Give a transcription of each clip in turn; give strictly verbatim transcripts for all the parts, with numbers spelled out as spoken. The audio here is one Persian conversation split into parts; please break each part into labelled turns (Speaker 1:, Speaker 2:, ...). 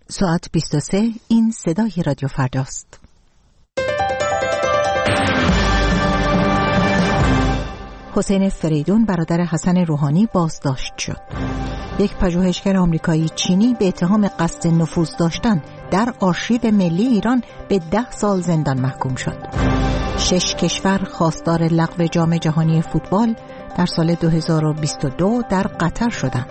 Speaker 1: ساعت بیست و سه. این صدای رادیو فرداست. حسین فریدون برادر حسن روحانی بازداشت شد. یک پژوهشگر آمریکایی چینی به اتهام قصد نفوذ داشتن در آرشیو ملی ایران به ده سال زندان محکوم شد. شش کشور خواستار لغو جام جهانی فوتبال در سال دو هزار و بیست و دو در قطر شدند.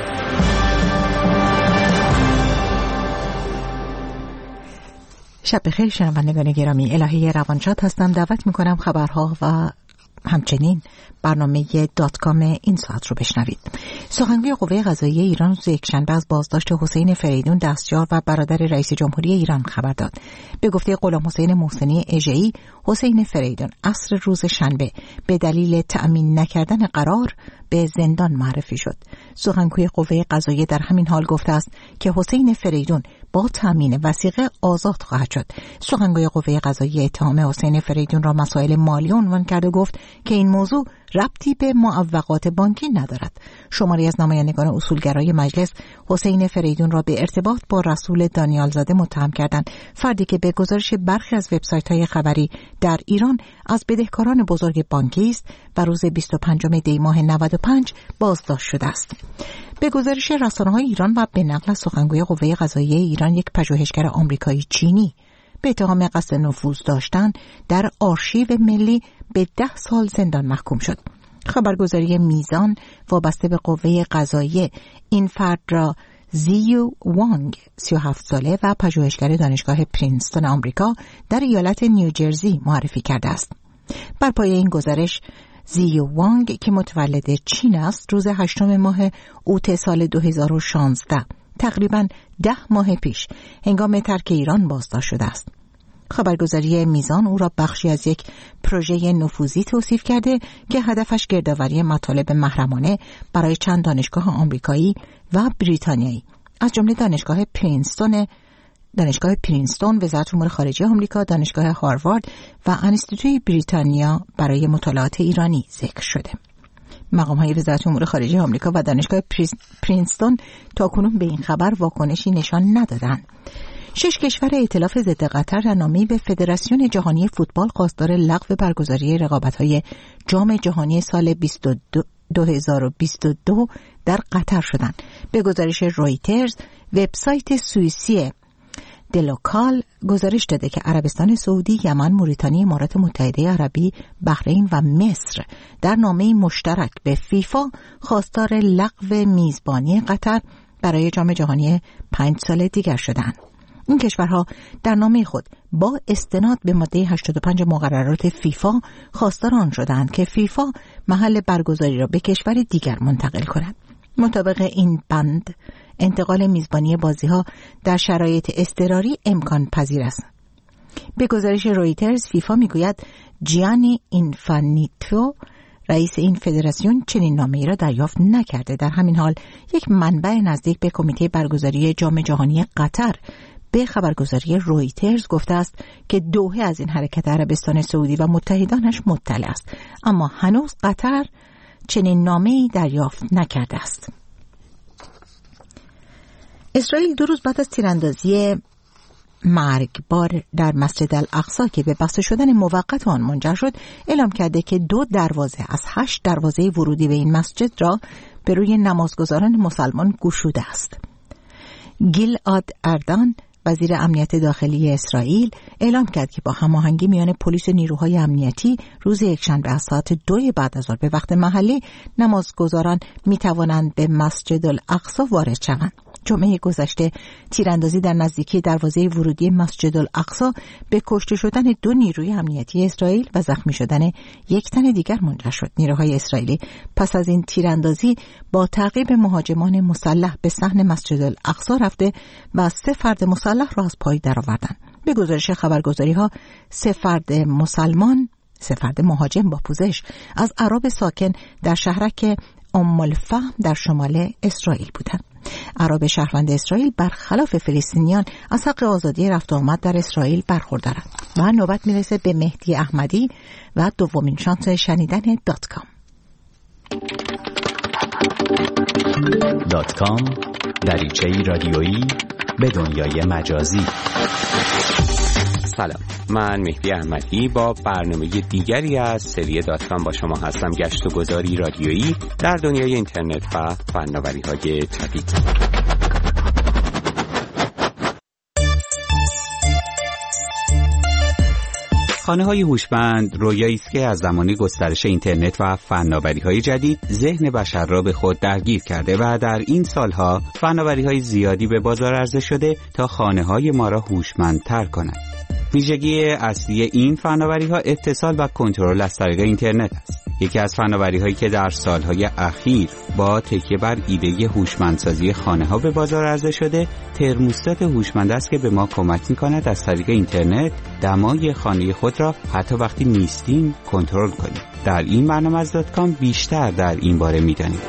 Speaker 1: شب بخیر شنوندگان گرامی، الهی روانشاد هستم. دعوت میکنم خبرها و همچنین برنامه دات کام این ساعت رو بشنوید. سخنگوی قوه قضاییه ایران روز یکشنبه از بازداشت حسین فریدون دستیار و برادر رئیس جمهوری ایران خبر داد. به گفته غلام حسین محسنی اژه‌ای، حسین فریدون عصر روز شنبه به دلیل تأمین نکردن قرار به زندان معرفی شد. سخنگوی قوه قضاییه در همین حال گفته است که حسین فریدون با تأمین وثیقه آزاد خواهد شد. سخنگوی قوه قضاییه اتهام حسین فریدون را مسائل مالی عنوان کرد و گفت که این موضوع ربطی به معوقات بانکی ندارد. شماری از نمایندگان اصولگرای مجلس حسین فریدون را به ارتباط با رسول دانیالزاده متهم کردند، فردی که به گزارش برخی از وبسایت‌های خبری در ایران از بدهکاران بزرگ بانکی است و روز بیست و پنجم دی ماه نود و پنج بازداشت شده است. به گزارش رسانه‌های ایران و به نقل سخنگوی قوه قضاییه ایران، یک پژوهشگر آمریکایی چینی به اتهام قصد نفوذ داشتن در آرشیو ملی به ده سال زندان محکوم شد. خبرگزاری میزان وابسته به قوه قضاییه این فرد را زیو وانگ، سی و هفت ساله و پژوهشگر دانشگاه پرینستون آمریکا در ایالت نیوجرسی معرفی کرده است. بر پایه این گزارش، زیو وانگ که متولد چین است، روز هشتم ماه اوت سال دو هزار و شانزده، تقریباً ده ماه پیش، هنگام ترک ایران بازداشت شده است. خبرگزاری میزان او را بخشی از یک پروژه نفوذی توصیف کرده که هدفش گردآوری مطالب محرمانه برای چند دانشگاه آمریکایی و بریتانیایی، از جمله دانشگاه پرینستون، دانشگاه پرینستون، وزارت امور خارجه آمریکا، دانشگاه هاروارد و انستیتوی بریتانیا برای مطالعات ایرانی ذکر شده. مقام‌های وزارت امور خارجه آمریکا و دانشگاه پرینستون تاکنون به این خبر واکنشی نشان ندادند. شش کشور ائتلاف ضد قطر در نامه‌ای به فدراسیون جهانی فوتبال خواستار لغو برگزاری رقابت‌های جام جهانی سال دو هزار و بیست و دو در قطر شدند. به گزارش رویترز، وبسایت سوئیسی دلوکال گزارش داده که عربستان سعودی، یمن، موریتانی، امارات متحده عربی، بحرین و مصر در نامه‌ای مشترک به فیفا خواستار لغو میزبانی قطر برای جام جهانی پنج سال دیگر شدند. این کشورها در نامه خود با استناد به ماده هشتاد و پنج مقررات فیفا خواستار آن شدند که فیفا محل برگزاری را به کشور دیگر منتقل کند. مطابق این بند، انتقال میزبانی بازی‌ها در شرایط اضطراری امکان پذیر است. به گزارش رویترز، فیفا میگوید جیانی اینفانتینو، رئیس این فدراسیون، چنین نامه‌ای را دریافت نکرده. در همین حال، یک منبع نزدیک به کمیته برگزاری جام جهانی قطر به خبرگزاری رویترز گفته است که دوحه از این حرکت عربستان سعودی و متحدانش مطلع است، اما هنوز قطر چنین نامه‌ای دریافت نکرده است. اسرائیل دو روز بعد از تیراندازی مرگبار در مسجد الاقصی که به بسته شدن موقت آن منجر شد، اعلام کرده که دو دروازه از هشت دروازه ورودی به این مسجد را به روی نمازگزاران مسلمان گشوده است. گیلعاد اردن، وزیر امنیت داخلی اسرائیل، اعلام کرد که با هماهنگی میان پلیس و نیروهای امنیتی روز یکشنبه از ساعت دو بعد از ظهر به وقت محلی نمازگزاران می توانند به مسجد الاقصی وارد شوند. جمعه گذشته تیراندازی در نزدیکی دروازه ورودی مسجد الاقصی به کشته شدن دو نیروی امنیتی اسرائیل و زخمی شدن یک تن دیگر منجر شد. نیروهای اسرائیلی پس از این تیراندازی با تعقیب مهاجمان مسلح به صحن مسجد الاقصی رفته و سه فرد مسلح را از پای درآوردند. به گزارش خبرگزاری‌ها، سه فرد مسلمان، سه فرد مهاجم با پوزش از اعراب ساکن در شهرک ام الفهم در شمال اسرائیل بودند. اعراب شهروند اسرائیل برخلاف فلسطینیان از حق آزادی رفت و آمد در اسرائیل برخوردارند. و نوبت میرسه به مهدی احمدی و دومین شانس شنیدن دات کام.
Speaker 2: دات کام، دریچه‌ای رادیویی به دنیای مجازی.
Speaker 3: سلام، من مهدی احمدی با برنامه دیگری از سری دات کام با شما هستم. گشت و گذاری رادیویی در دنیای اینترنت و فناوری‌های جدید. خانه‌های هوشمند رویایی است که از زمان گسترش اینترنت و فناوری‌های جدید ذهن بشر را به خود درگیر کرده و در این سالها فناوری‌های زیادی به بازار عرضه شده تا خانه‌های ما را هوشمندتر کنند. ویژگی اصلی این فناوری‌ها اتصال و کنترل از طریق اینترنت است. یکی از فناوری‌هایی که در سالهای اخیر با تکیه بر ایده هوشمندسازی خانه‌ها به بازار عرضه شده، ترموستات هوشمند است که به ما کمک می‌کند از طریق اینترنت دمای خانه خود را حتی وقتی نیستیم کنترل کنیم. در این برنامه از دات کام بیشتر در این باره می‌دانیم.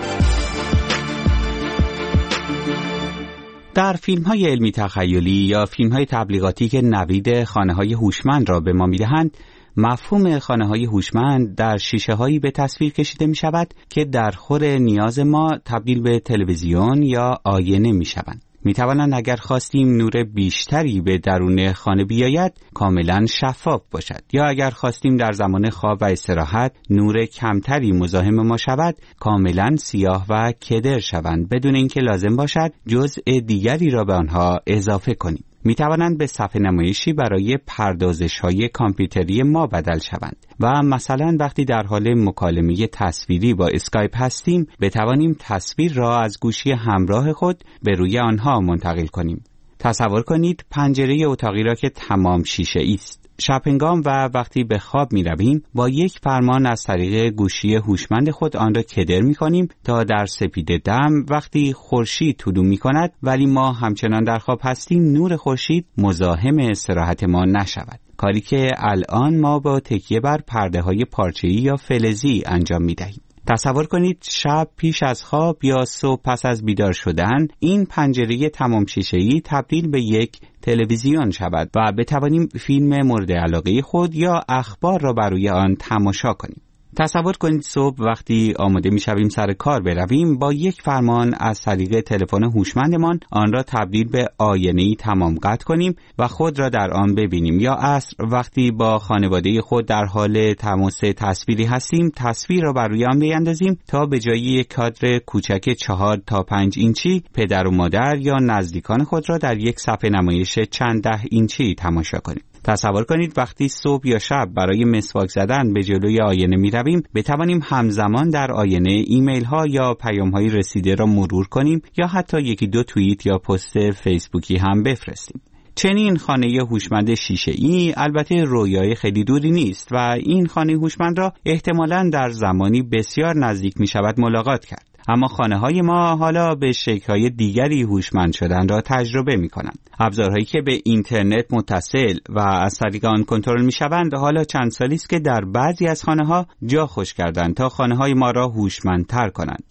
Speaker 3: در فیلم‌های علمی تخیلی یا فیلم‌های تبلیغاتی که نوید خانه‌های هوشمند را به ما می‌دهند، مفهوم خانه‌های هوشمند در شیشه‌هایی به تصویر کشیده می‌شود که در خور نیاز ما تبدیل به تلویزیون یا آینه می‌شوند. می‌توانند اگر خواستیم نور بیشتری به درون خانه بیاید کاملاً شفاف باشد، یا اگر خواستیم در زمان خواب و استراحت نور کمتری مزاحم ما شود کاملاً سیاه و کدر شوند بدون اینکه لازم باشد جزء دیگری را به آنها اضافه کنیم. می توانند به صفحه نمایشی برای پردازش‌های کامپیوتری ما بدل شوند و مثلا وقتی در حال مکالمه تصویری با اسکایپ هستیم بتوانیم تصویر را از گوشی همراه خود به روی آنها منتقل کنیم. تصور کنید پنجره اتاقی را که تمام شیشه است. شب هنگام و وقتی به خواب می رویم با یک فرمان از طریق گوشی هوشمند خود آن را کدر می کنیم تا در سپید دم وقتی خورشید طلوع می کند ولی ما همچنان در خواب هستیم نور خورشید مزاحم استراحت ما نشود، کاری که الان ما با تکیه بر پرده های پارچه‌ای یا فلزی انجام می دهیم. تصور کنید شب پیش از خواب یا صبح پس از بیدار شدن این پنجره تمام شیشه‌ای تبدیل به یک تلویزیون شود و بتوانیم فیلم مورد علاقه خود یا اخبار را بر روی آن تماشا کنیم. تصور کنید صبح وقتی آماده می‌شویم سر کار برویم با یک فرمان از طریق تلفن هوشمندمان آن را تبدیل به آینه‌ای تمام قد کنیم و خود را در آن ببینیم، یا عصر وقتی با خانواده خود در حال تماس تصویری هستیم تصویر را بر روی آن بیاندازیم تا به جای یک کادر کوچک چهار تا پنج اینچی پدر و مادر یا نزدیکان خود را در یک صفحه نمایش چند ده اینچی تماشا کنیم. تصور کنید وقتی صبح یا شب برای مسواک زدن به جلوی آینه می رویم بتوانیم همزمان در آینه ایمیل ها یا پیام های رسیده را مرور کنیم یا حتی یکی دو توییت یا پست فیسبوکی هم بفرستیم. چنین خانه هوشمند شیشه‌ای البته رویای خیلی دوری نیست و این خانه هوشمند را احتمالاً در زمانی بسیار نزدیک می شود ملاقات کرد. اما خانه‌های ما حالا به شکل‌های دیگری هوشمند شدن را تجربه می‌کنند. ابزارهایی که به اینترنت متصل و از طریق آن کنترل می‌شوند حالا چند سالی است که در بعضی از خانه‌ها جا خوش کردند تا خانه‌های ما را هوشمندتر کنند.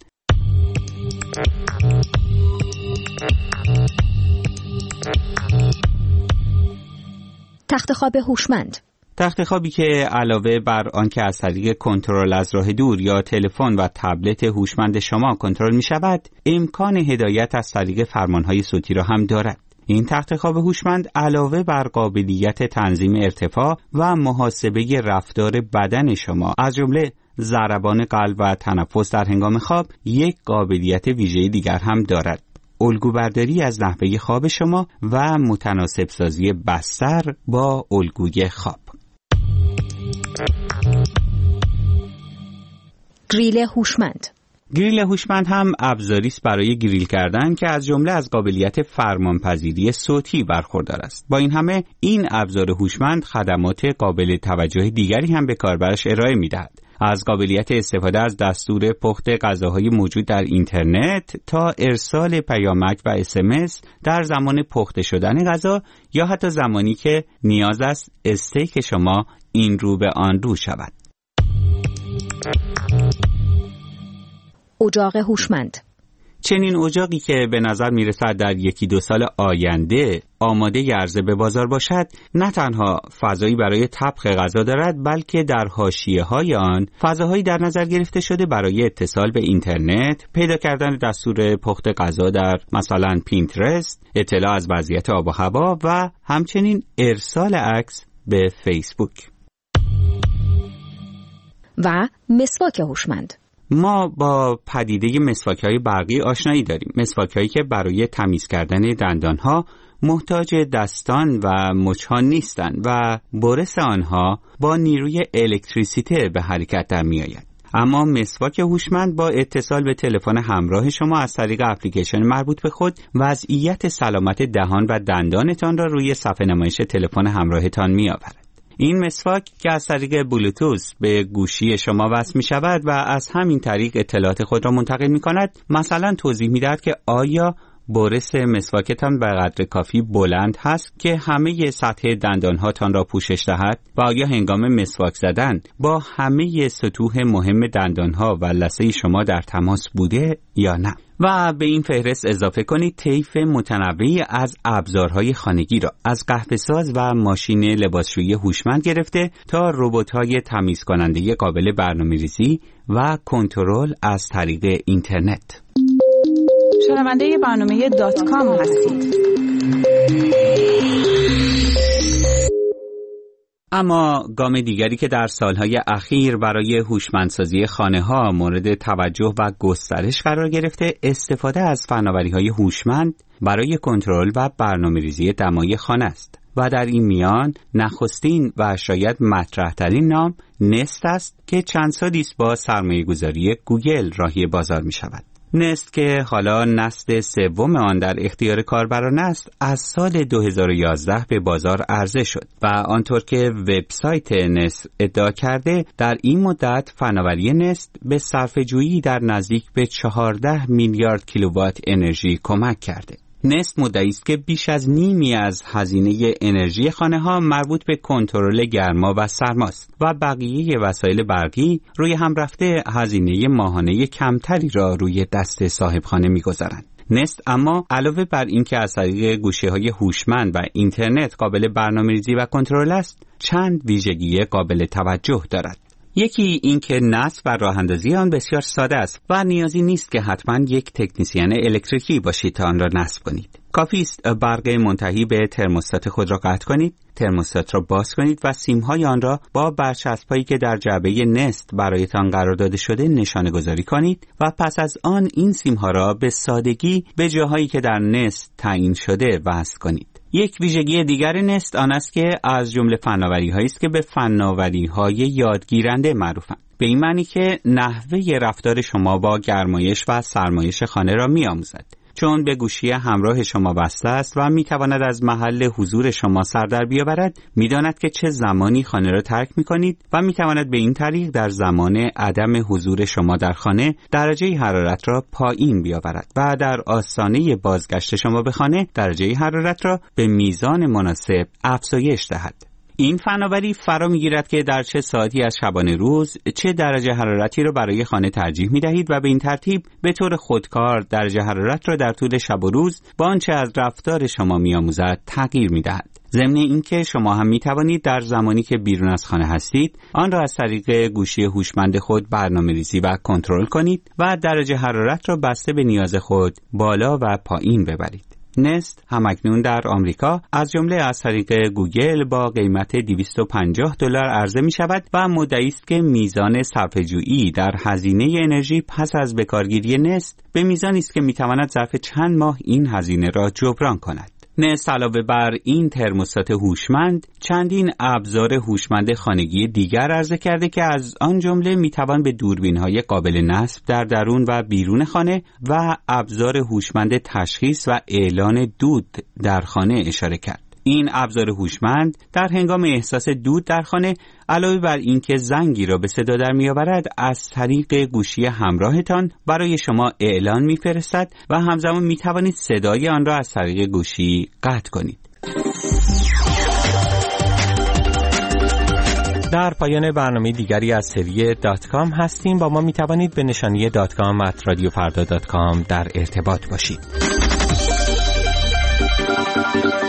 Speaker 4: تخت خواب هوشمند.
Speaker 3: تخت خوابی که علاوه بر آن که از طریق کنترل از راه دور یا تلفن و تبلت هوشمند شما کنترل می شود، امکان هدایت از طریق فرمانهای صوتی را هم دارد. این تخت خواب هوشمند علاوه بر قابلیت تنظیم ارتفاع و محاسبه رفتار بدن شما از جمله ضربان قلب و تنفس در هنگام خواب، یک قابلیت ویژه دیگر هم دارد: الگوبرداری از نحوه خواب شما و متناسب سازی بستر با الگوی خواب.
Speaker 4: گریل هوشمند.
Speaker 3: گریل هوشمند هم ابزاری است برای گریل کردن که از جمله از قابلیت فرمانپذیری صوتی برخوردار است. با این همه این ابزار هوشمند خدمات قابل توجه دیگری هم به کاربرش ارائه می‌دهد، از قابلیت استفاده از دستور پخت غذاهای موجود در اینترنت تا ارسال پیامک و اس ام اس در زمان پخته شدن غذا یا حتی زمانی که نیاز است استیک شما این رو به آن رو شود.
Speaker 4: اجاق هوشمند.
Speaker 3: چنین اجاقی که به نظر میرسد در یکی دو سال آینده آماده عرضه به بازار باشد، نه تنها فضایی برای طبخ غذا دارد، بلکه در حاشیه‌های آن فضاهایی در نظر گرفته شده برای اتصال به اینترنت، پیدا کردن دستور پخت غذا در مثلا پینترست، اطلاع از وضعیت آب و هوا و همچنین ارسال عکس به فیسبوک.
Speaker 4: و مسواک هوشمند.
Speaker 3: ما با پدیده مسواک‌های برقی آشنایی داریم. مسواک‌هایی که برای تمیز کردن دندان‌ها محتاج دستان و مچ‌ها نیستند و برس آنها با نیروی الکتریسیته به حرکت در می‌آید. اما مسواک هوشمند با اتصال به تلفن همراه شما از طریق اپلیکیشن مربوط به خود وضعیت سلامت دهان و دندانتان را روی صفحه نمایش تلفن همراهتان می‌آورد. این مسواک که از طریق بلوتوث به گوشی شما وصل می شود و از همین طریق اطلاعات خود را منتقل می کند، مثلا توضیح می دهد که آیا برس مسواکتان به قدر کافی بلند هست که همه سطح دندانهاتان را پوشش دهد و آیا هنگام مسواک زدن با همه سطوح مهم دندانها و لثه شما در تماس بوده یا نه. و به این فهرست اضافه کنید طیف متنوعی از ابزارهای خانگی را، از قهوه‌ساز و ماشین لباسشویی هوشمند گرفته تا ربات‌های تمیز کننده قابل برنامه‌ریزی و کنترل از طریق اینترنت.
Speaker 2: شنونده برنامه دات کام هستید.
Speaker 3: اما گام دیگری که در سالهای اخیر برای هوشمندسازی خانه‌ها مورد توجه و گسترش قرار گرفته، استفاده از فناوری‌های هوشمند برای کنترل و برنامه‌ریزی دمای خانه است و در این میان نخستین و شاید مطرح‌ترین نام نست است که چند سالی است با سرمایه‌گذاری گوگل راهی بازار می‌شود. نست که حالا نسل سوم آن در اختیار کاربران است، از سال دو هزار و یازده به بازار عرضه شد و آنطور که وبسایت نست ادعا کرده، در این مدت فناوری نست به صرفه‌جویی در نزدیک به چهارده میلیارد کیلووات انرژی کمک کرده. نست مدعی است که بیش از نیمی از هزینه انرژی خانه‌ها مربوط به کنترل گرما و سرماست و بقیه وسایل برقی روی هم رفته هزینه ماهانه کمتری را روی دست صاحب خانه می‌گذارند. نست اما علاوه بر اینکه از طریق گوشی‌های هوشمند و اینترنت قابل برنامه‌ریزی و کنترل است، چند ویژگی قابل توجه دارد. یکی این که نصب و راه اندازی آن بسیار ساده است و نیازی نیست که حتما یک تکنسین الکتریکی باشید تا آن را نصب کنید. کافی است برق منتهی به ترموستات خود را قطع کنید، ترموستات را باز کنید و سیم‌های آن را با برچسب‌هایی که در جعبه نست برایتان قرار داده شده نشانه گذاری کنید و پس از آن این سیم‌ها را به سادگی به جاهایی که در نست تعیین شده وصل کنید. یک ویژگی دیگر نست آن است که از جمله فناوری‌هایی است که به فناوری‌های یادگیرنده معروفند. به این معنی که نحوه رفتار شما با گرمایش و سرمایش خانه را می‌آموزد. چون به گوشی همراه شما وصل است و می‌تواند از محل حضور شما سر در بیاورد، می‌داند که چه زمانی خانه را ترک می‌کنید و می‌تواند به این طریق در زمان عدم حضور شما در خانه درجه حرارت را پایین بیاورد و در آستانه بازگشت شما به خانه درجه حرارت را به میزان مناسب افزایش دهد. این فناوری فرا میگیرد که در چه ساعتی از شبانه روز چه درجه حرارتی را برای خانه ترجیح می دهید و به این ترتیب به طور خودکار درجه حرارت را در طول شب و روز با آنچه از رفتار شما می آموزد تغییر می دهد. ضمن اینکه شما هم می توانید در زمانی که بیرون از خانه هستید آن را از طریق گوشی هوشمند خود برنامه‌ریزی و کنترل کنید و درجه حرارت را بسته به نیاز خود بالا و پایین ببرید. نست همکنون در آمریکا از جمله از طریق گوگل با قیمت دویست و پنجاه دلار عرضه می شود و مدعی است که میزان صرفه‌جویی در هزینه انرژی پس از بکارگیری نست به میزانی است که می تواند ظرف چند ماه این هزینه را جبران کند. نست علاوه بر این ترموستات هوشمند چندین ابزار هوشمند خانگی دیگر عرضه کرده که از آن جمله میتوان به دوربین‌های قابل نصب در درون و بیرون خانه و ابزار هوشمند تشخیص و اعلان دود در خانه اشاره کرد. این ابزار هوشمند در هنگام احساس دود در خانه علاوه بر اینکه زنگی را به صدا در میآورد، از طریق گوشی همراهتان برای شما اعلان میفرستد و همزمان می توانید صدای آن را از طریق گوشی قطع کنید.
Speaker 5: در پایان برنامه دیگری از سری دات کام هستیم. با ما می توانید به نشانی دات کام ات رادیو فردا دات کام در ارتباط باشید.